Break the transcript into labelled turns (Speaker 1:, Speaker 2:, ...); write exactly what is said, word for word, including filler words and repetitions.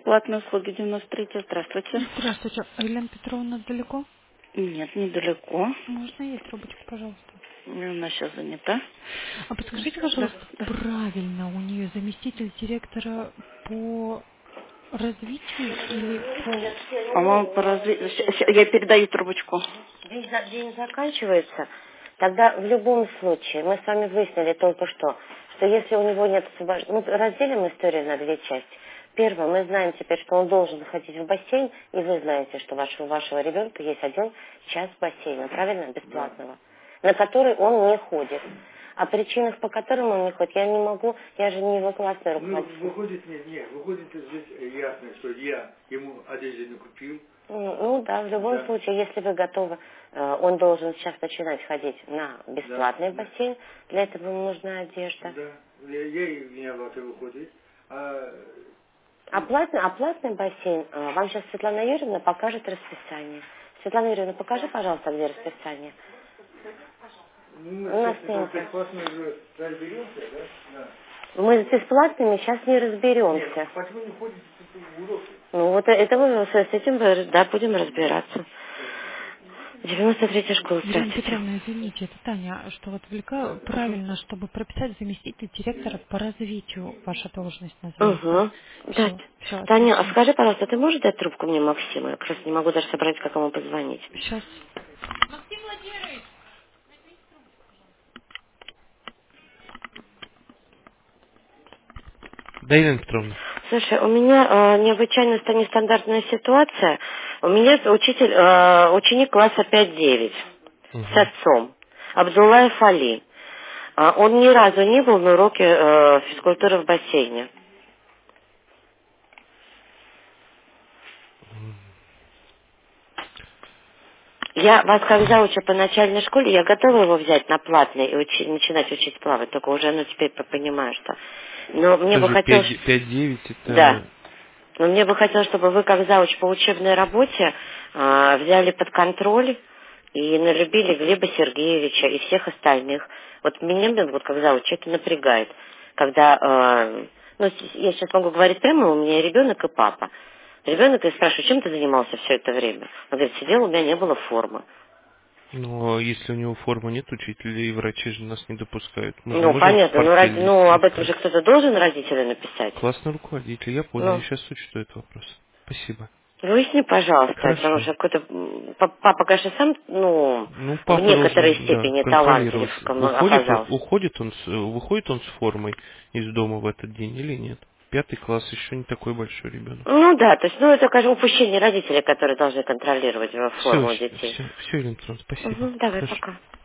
Speaker 1: Платные услуги девяносто три. Здравствуйте.
Speaker 2: Здравствуйте. Елена Петровна далеко?
Speaker 1: Нет, недалеко.
Speaker 2: Можно ей трубочку, пожалуйста?
Speaker 1: Она сейчас занята.
Speaker 2: А подскажите,
Speaker 1: Да,
Speaker 2: пожалуйста,
Speaker 1: да.
Speaker 2: правильно у нее заместитель директора по развитию или по...
Speaker 1: По-моему, по разви- щ- щ- я передаю трубочку.
Speaker 3: День, за- день заканчивается, тогда в любом случае, мы с вами выяснили только что, что если у него нет освобождения, мы разделим историю на две части. Первое, мы знаем теперь, что он должен ходить в бассейн, и вы знаете, что вашего, у вашего ребенка есть один час бассейна, правильно, бесплатного, на который он не ходит. О причинах, по которым он не ходит, я не могу, я же не его классный
Speaker 4: Ну,
Speaker 3: руководитель.
Speaker 4: выходит, нет, нет, выходит здесь ясно, что я ему одежду не купил.
Speaker 3: Ну ну да, в любом
Speaker 4: Да.
Speaker 3: случае, если вы готовы, э, он должен сейчас начинать ходить на бесплатный
Speaker 4: Да, да.
Speaker 3: бассейн, для этого ему нужна одежда.
Speaker 4: Да, я, я и виноват выходит. А,
Speaker 3: А платный, а платный бассейн, э, вам сейчас Светлана Юрьевна покажет расписание. Светлана Юрьевна, покажи, пожалуйста, где расписание.
Speaker 4: ну,
Speaker 3: У нас
Speaker 4: сейчас
Speaker 3: нет.
Speaker 4: это бесплатно уже разберемся, да? Да.
Speaker 3: Мы с бесплатными сейчас не разберемся.
Speaker 4: Нет, почему не ходите в уроки?
Speaker 3: Ну вот это мы с с этим, вы- да, будем разбираться. девяносто третья школа,
Speaker 2: Елена
Speaker 3: здравствуйте.
Speaker 2: Петровна, извините, это Таня, что вот отвлекаю. Правильно, чтобы прописать заместитель директора по развитию, ваша должность называется.
Speaker 3: Угу. Да.
Speaker 2: Все, все,
Speaker 3: Таня, а
Speaker 2: отлично.
Speaker 3: скажи, пожалуйста, ты можешь дать трубку мне Максима? Я как раз не могу даже собрать, как ему позвонить.
Speaker 2: Сейчас.
Speaker 5: Да, Елена Петровна.
Speaker 3: Слушай, у меня э, необычайно ста- нестандартная ситуация. У меня учитель, э, ученик класса пять девять с
Speaker 5: Угу.
Speaker 3: отцом, Абдуллаев Али. А, он ни разу не был на уроке э, физкультуры в бассейне. Я вас как заучу по начальной школе, я готова его взять на платный и учи- начинать учить плавать, только уже, ну, теперь понимаю, что... Но мне бы
Speaker 5: Тоже
Speaker 3: хотелось...
Speaker 5: пять девять
Speaker 3: Да.
Speaker 5: это...
Speaker 3: Но мне бы хотелось, чтобы вы, как зауч по учебной работе, а, взяли под контроль и налюбили Глеба Сергеевича и всех остальных. Вот меня, блин, вот как зауч, это напрягает. Когда, а, ну, с- я сейчас могу говорить прямо, у меня ребенок и папа. Ребенок, я спрашиваю, чем ты занимался все это время? Он говорит, сидел, у меня не было формы.
Speaker 5: Но если у него формы нет, учителей и врачи же нас не допускают. Мы же не
Speaker 3: Ну,
Speaker 5: можем в
Speaker 3: понятно, ну, ради-
Speaker 5: портфель
Speaker 3: ну, об этом
Speaker 5: искать.
Speaker 3: же кто-то должен родителю написать.
Speaker 5: Классный руководитель, я понял, я
Speaker 3: Ну,
Speaker 5: сейчас учту этот вопрос. Спасибо.
Speaker 3: выясни, пожалуйста, потому
Speaker 5: Хорошо.
Speaker 3: что какой-то м, па- папа, конечно, сам, ну,
Speaker 5: Ну,
Speaker 3: в
Speaker 5: папа
Speaker 3: некоторой
Speaker 5: должен, да,
Speaker 3: степени талантлив
Speaker 5: контролировать.
Speaker 3: ком-
Speaker 5: Уходит он,
Speaker 3: оказался.
Speaker 5: уходит он, с, выходит он с формой из дома в этот день или нет? Пятый класс еще не такой большой ребенок.
Speaker 3: Ну да, то есть, ну, это, конечно, упущение родителей, которые должны контролировать э,
Speaker 5: Все,
Speaker 3: форму
Speaker 5: все,
Speaker 3: детей.
Speaker 5: все, Елена Петровна, спасибо.
Speaker 3: Угу, давай,
Speaker 5: Хорошо.
Speaker 3: пока.